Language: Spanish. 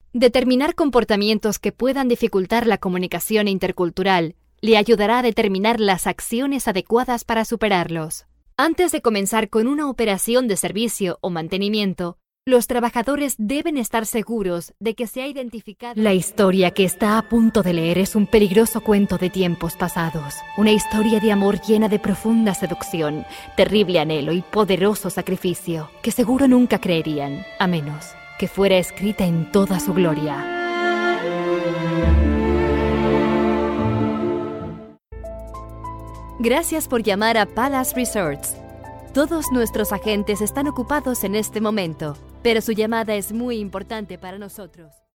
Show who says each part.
Speaker 1: Determinar comportamientos que puedan dificultar la comunicación intercultural le ayudará a determinar las acciones adecuadas para superarlos. Antes de comenzar con una operación de servicio o mantenimiento, los trabajadores deben estar seguros de que se ha identificado. La historia que está a punto de leer es un peligroso cuento de tiempos pasados. Una historia de amor llena de profunda seducción, terrible anhelo y poderoso sacrificio, que seguro nunca creerían, a menos que fuera escrita en toda su gloria. Gracias por llamar a Palace Resorts. Todos nuestros agentes están ocupados en este momento, pero su llamada es muy importante para nosotros.